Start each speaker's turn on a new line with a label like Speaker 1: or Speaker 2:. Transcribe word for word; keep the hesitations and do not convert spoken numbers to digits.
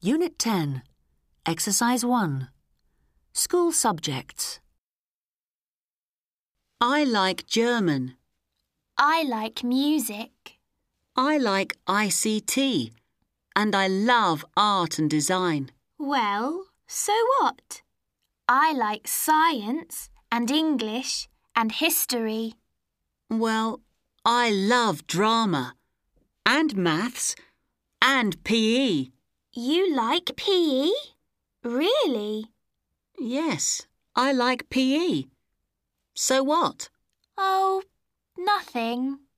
Speaker 1: Unit ten, Exercise one. School subjects.
Speaker 2: I like German.
Speaker 3: I like music.
Speaker 2: I like I C T. And I love art and design.
Speaker 3: Well, so what? I like science and English and history.
Speaker 2: Well, I love drama and maths and P E.
Speaker 3: You like P E? Really?
Speaker 2: Yes, I like P E. So what?
Speaker 3: Oh, nothing.